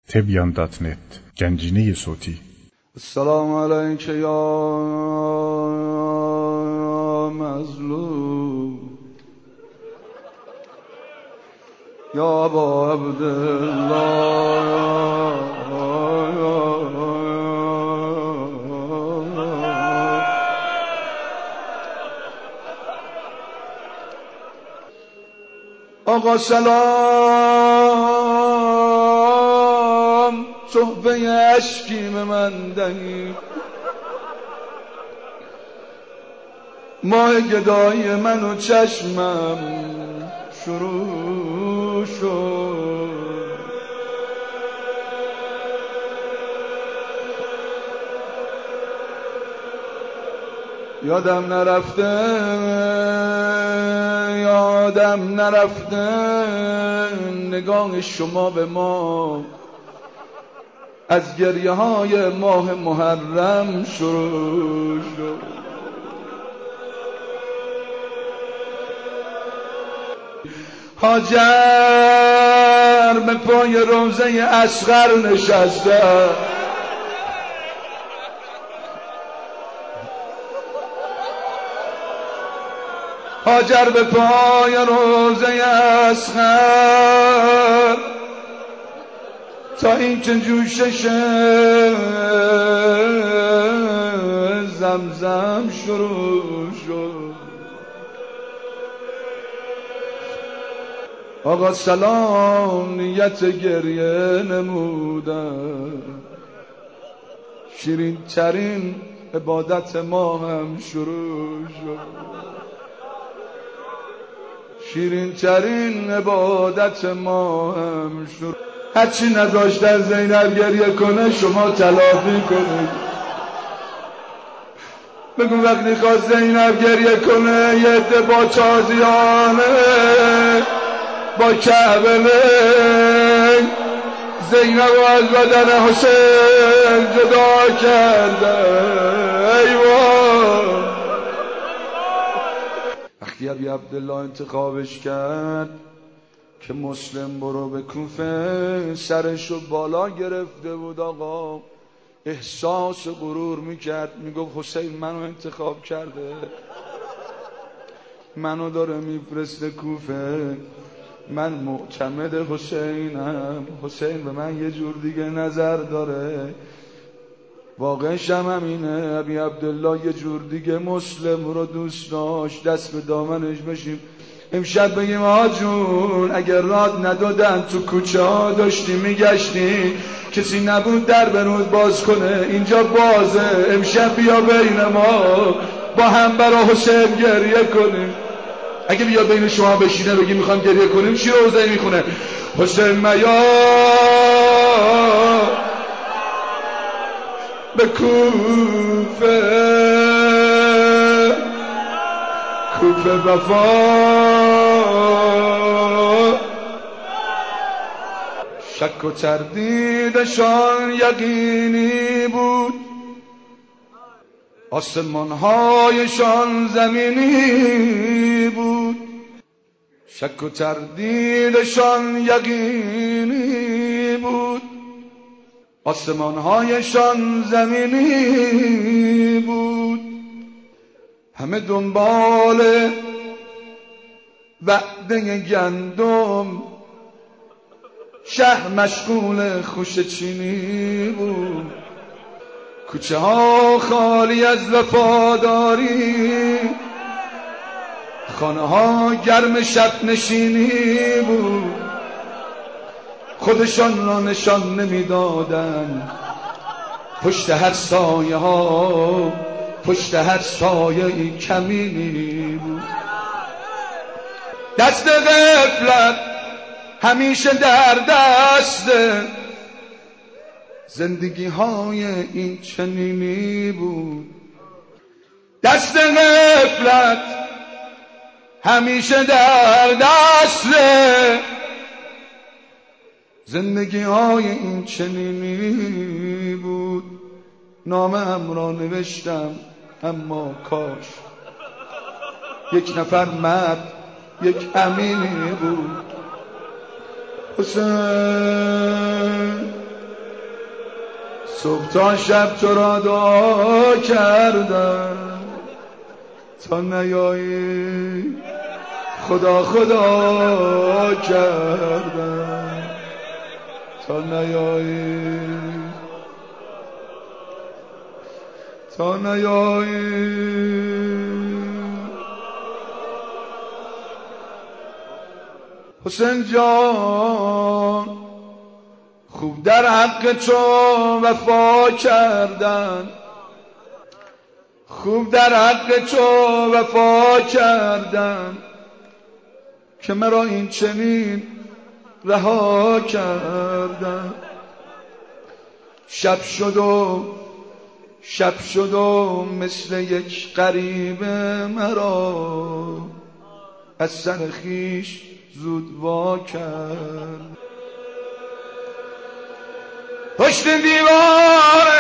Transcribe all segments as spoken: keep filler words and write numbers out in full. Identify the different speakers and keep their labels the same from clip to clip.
Speaker 1: تبیان دات نت گنجینه صوتی.
Speaker 2: السلام علیک یا مظلوم یا ابا عبدالله آقا سلام تحفه اشکی به من دهی ماه گدایی من و چشمم شروع شد یادم نرفته یادم نرفته نگاه شما به ما از گریه های ماه محرم شروع شد. هاجر به پای روضه اصغر نشسته هاجر به پای روضه اصغر تا اینکه جوشش زمزم شروع شد. آقا سلام نیت گریه نمودم شیرین ترین عبادت ما هم شروع شد شیرین ترین عبادت ما هم شروع. هرچی نذاشتن زینب گریه کنه شما تلافی کنید. بگو وقتی خواست زینب گریه کنه یه عده با تازیانه با کعبه زینب رو از بدن حسین جدا کرده. ایوان وقتی ابی عبدالله انتخابش کرد که مسلم برو به کوفه سرشو بالا گرفته بود آقا احساس غرور میکرد میگفت حسین منو انتخاب کرده منو داره میفرسته کوفه من معتمد حسینم حسین به من یه جور دیگه نظر داره. واقعش هم همینه ابی عبدالله یه جور دیگه مسلم رو دوست داشت. دست به دامنش بشیم امشب بگیم آقا جون اگر راد ندادن تو کوچه ها داشتی میگشتی کسی نبود در برود باز کنه اینجا بازه امشب بیا بین ما با هم برا حسین گریه کنیم. اگه بیا بین شما بشینه بگی میخوام گریه کنیم چی روزه میخونه حسین میا به کوفه کوفه وفا شک و تردیدشان یقینی بود آسمان‌هایشان زمینی بود شک و تردیدشان یقینی بود آسمان‌هایشان زمینی بود. همه دنبال وعده گندم شهر مشغول خوش چینی بود. کوچه ها خالی از وفاداری خانه ها گرم شب نشینی بود. خودشان را نشان نمیدادند پشت هر سایه ها پشت هر سایه کمینی بود. دست غفلت همیشه در دست زندگی های این چنینی بود. دست غفلت همیشه در دست زندگی های این چنینی بود. نامه‌ام را نوشتم اما کاش یک نفر مرد یک امینی بود. حسین صبح تا شب تو را دعا کردم تا نیایی، خدا خدا کردم تا نیایی، تا نیایی. حسین جان خوب در حق تو وفا کردن، خوب در حق تو وفا کردن که مرا این چنین رها کردن. شب شد و شب شد و مثل یک غریب مرا از سر خویش زود وا کرد. پشت دیوار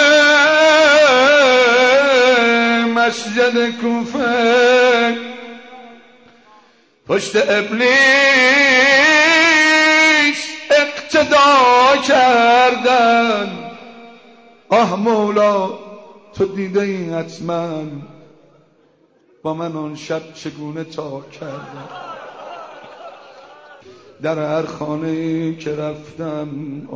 Speaker 2: مسجد کوفه، پشت ابلیس اقتدا کردن. آه مولا تو دیده ای حتما با من آن شب چگونه تا کردم. در هر خانه‌ای که رفتم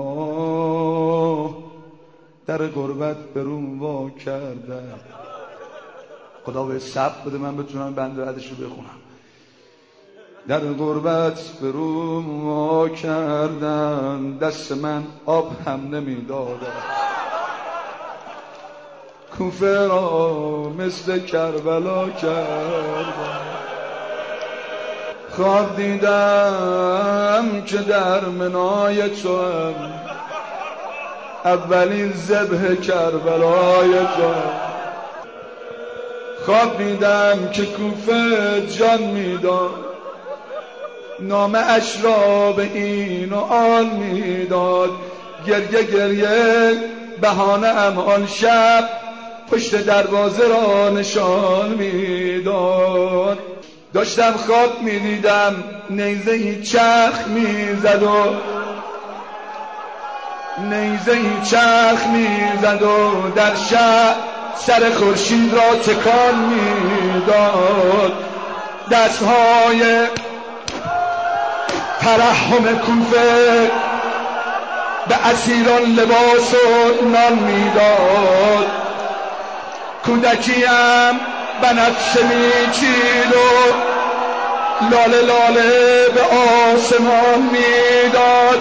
Speaker 2: آه در غربت به روم وا کردم. خدا به صبر بده من بتونم بند بعدش رو بخونم. در غربت به روم وا کردن، دست من آب هم نمیدادن. کوفه را مثل کربلا کردن. خواب دیدم که در منای تو هم اولین ذبح کربلای تو هم. خواب دیدم که کوفه جان میداد، نام اش را به این و آن میداد. گریه گریه بهانه ام آن شب پشت دروازه را نشان میداد. داشتم خواب میدیدم نیزه‌ای چرخ میزد و نیزه‌ای چرخ میزد و در شب سر خورشید را تکان میداد. دستهای ترحم کوفه به اسیران لباس و نان میداد. کودکیم بنفشه میچید و لاله لاله به آسمان میداد.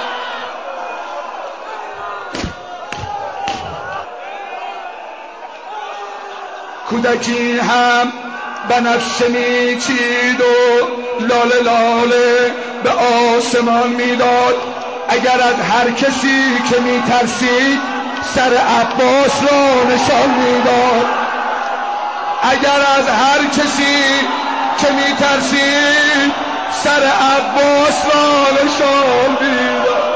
Speaker 2: کودکی هم بنفشه میچید و لاله لاله به آسمان میداد. اگر از هر کسی که میترسید سر عباس را نشان میداد. اگر از هر کسی که میترسید سر عباس را نشان میداد.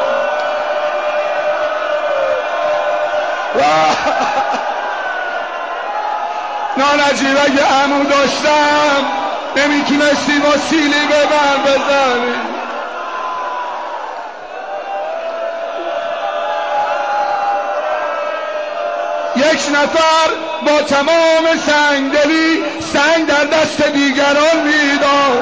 Speaker 2: نانجیب اگه عمو داشتم نمیتونستی با سیلی به من بزنی. یک نفر با تمام سنگدلی سنگ در دست دیگران میداد.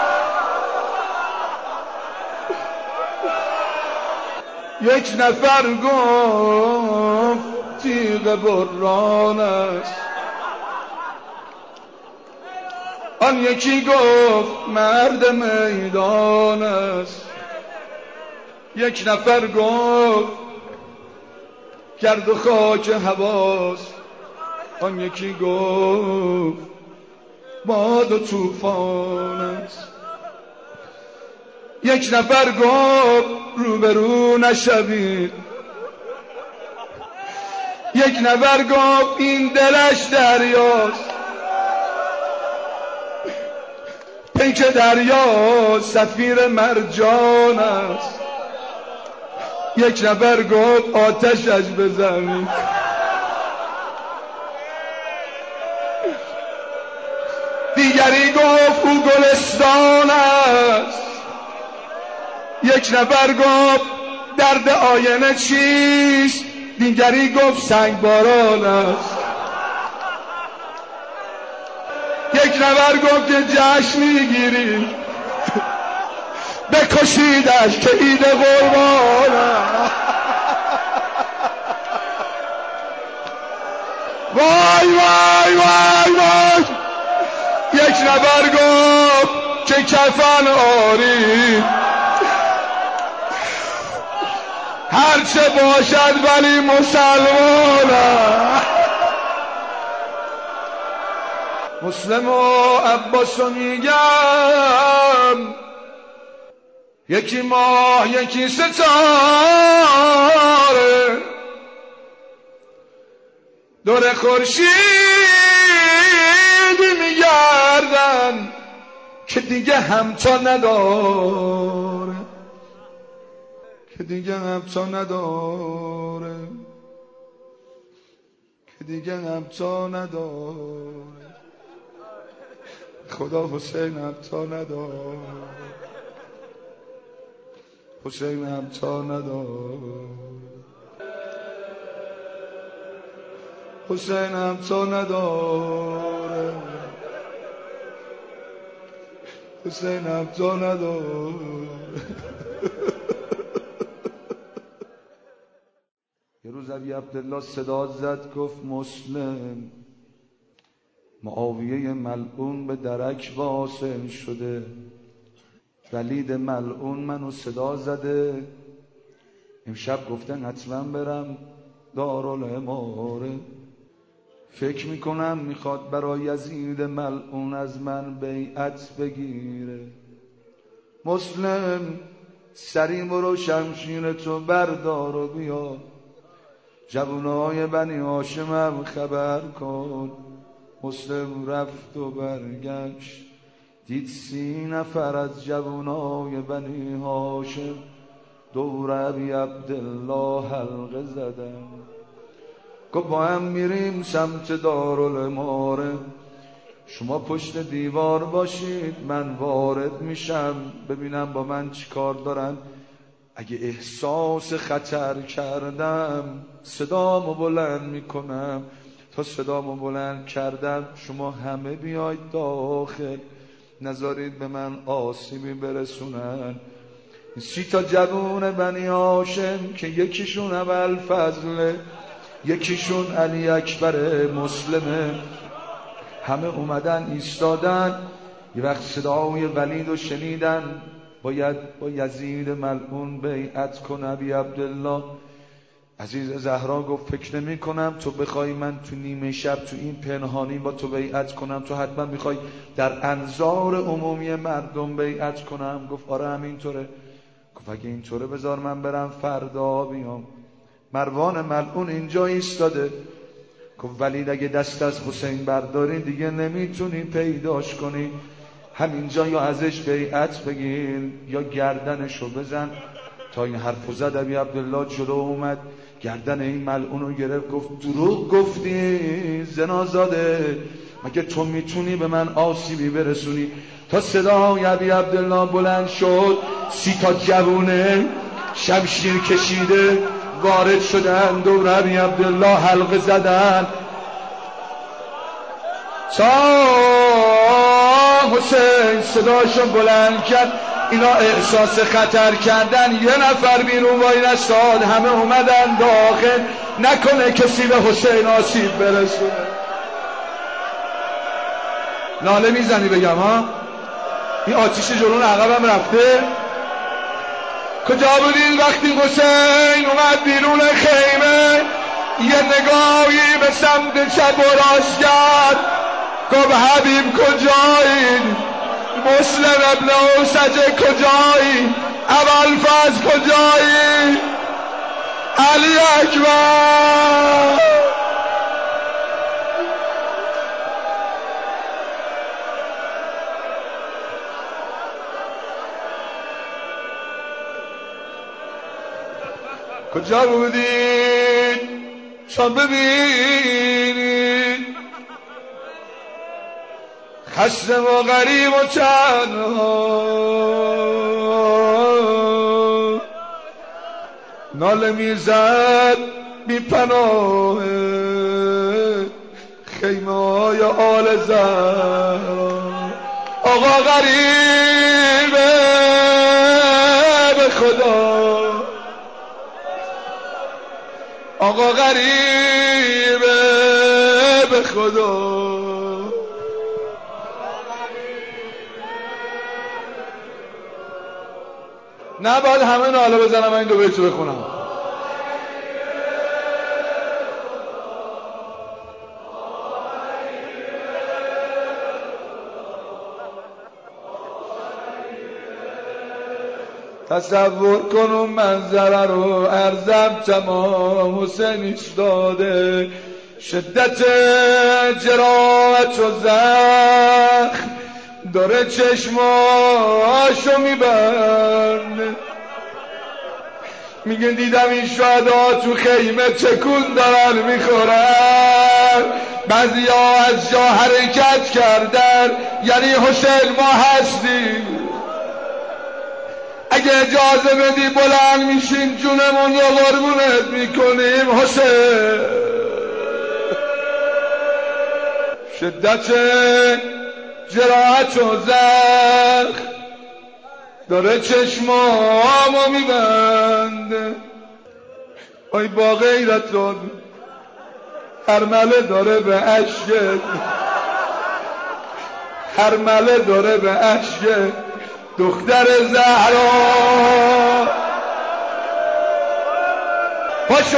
Speaker 2: یک نفر گفت تیغ بران است، آن یکی گفت مرد میدان است. یک نفر گفت گرد و خاک هواست، آن یکی گفت باد و طوفان است. یک نفر گفت روبرو نشوید، یک نفر گفت این دلش دریاست. پیک دریا سفیر مرجان است. یک نفر گفت آتشش بزنید. دیگری گفت او گلستان است. یک نفر گفت درد آینه چیست؟ دیگری گفت سنگ باران است. یک نفر گفت که جشن میگیری بکشیدش که عید قربان است. وای وای وای وای. یک نفر گفت که کفن آری هرچه باشد ولی مسلمانم. مسلم و عباسو میگم یکی ماه یکی ستاره دور خورشیدی میگردن که دیگه همتا نداره، که دیگه همتا نداره، که دیگه همتا نداره. خدا حسین همتا نداره، حسین همتا نداره، حسین همتا نداره، حسین همتا نداره. یه روز ابی عبدالله صدا زد گفت مسلم معاویه ملعون به درک واصل شده، ولید ملعون منو صدا زده، امشب گفتن حتما برم دارالاماره. فکر میکنم میخواد برای یزید ملعون از من بیعت بگیره. مسلم سری برو شمشیر تو بردار و بیا، جوانای بنی هاشمم خبر کن. مسلم رفت و برگشت دید سی نفر از جوانای بنی هاشم دور ابی عبدالله حلقه زدن. گفت با هم میریم سمت دارالاماره، شما پشت دیوار باشید، من وارد میشم ببینم با من چی کار دارن. اگه احساس خطر کردم صدامو بلند میکنم. تا صدامو بلند کردم شما همه بیاید داخل، نذارید به من آسیبی برسونن. سی تا جوون بنی هاشم که یکیشون ابوالفضل، یکیشون علی اکبر مسلمه، همه اومدن ایستادن. یه وقت صدای ولید رو شنیدن باید با یزید ملعون بیعت کن. ابی عبدالله عزیز زهرا گفت فکر نمی کنم تو بخوای من تو نیمه شب تو این پنهانی با تو بیعت کنم، تو حتما میخوای در انظار عمومی مردم بیعت کنم. گفت آره همینطوره. گفت اگه اینطوره بذار من برم فردا بیام. مروان ملعون اینجا ایستاده. گفت ولید اگه دست از حسین برداری دیگه نمیتونی پیداش کنی، همینجا یا ازش بیعت بگیر یا گردنشو بزن. تا این حرفو زد ابی عبدالله جلو اومد گردن این ملعونو گرفت گفت دروغ گفتی زنازاده، مگه تو میتونی به من آسیبی برسونی؟ تا صدای ابی عبدالله بلند شد سی تا جوونه شمشیر کشیده وارد شدن دور ابی عبدالله حلقه زدن. تا حسین صداشو بلند کرد اینا احساس خطر کردن، یه نفر بیرون وای نستاد، همه اومدن داخل نکنه کسی به حسین آسیب برسونه. ناله میزنی بگم ها؟ این آتیش جلون عقبم رفته. کجا بودین وقتی حسین اومد بیرون خیمه؟ یه نگاهی به سمت چپ و راست کرد گفت حبیب کجایی؟ مسلم ابن اوسجه کجایی؟ ابوالفضل کجایی؟ علی اکبر. کجا بودید تا ببینید خسته و غریب و تنها؟ ناله میزد بی پناه خیمه های آل زهرا. آقا غریبه به خدا، آقا غریبه به خدا. نه باید همه ناله بزنم من این دو بیتو بخونم. تصور کن اون منظره رو ارزم تمام حسین ایستاده، شدت جراحت و زخم داره چشماشو میبنده. میگه دیدم این شهدا تو خیمه تکون دارن میخورن، بعضی ها از جا حرکت کردن، یعنی حسین ما هستیم. اگه اجازه بدی بلند میشیم جونمون رو قربونت میکنیم حسین. شدت جراحت و زخم داره چشمامو میبنده. آی با غیرتون هرمله داره به عشق، هرمله داره به عشق دختر زهرا. پاشو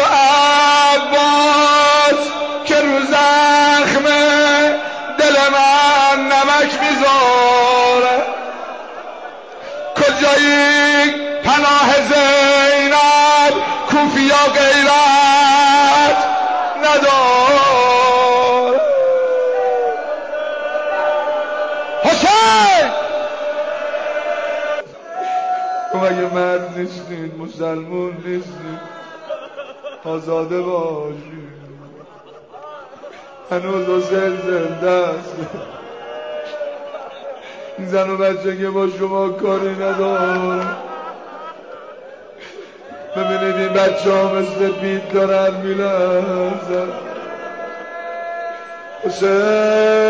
Speaker 2: عباس که رو زخم دل من نمک میذاره. کجایی پناه زینب کوفیا غیرت ندار. حسین تو مگه مرد نیستید؟ مسلمون نیستید؟ آزاده باشید. هنوز حسین زنده است. این زن و بچه که با شما کاری نداره. ببینید این بچه ها مثل بید دارن میلرزن. حسین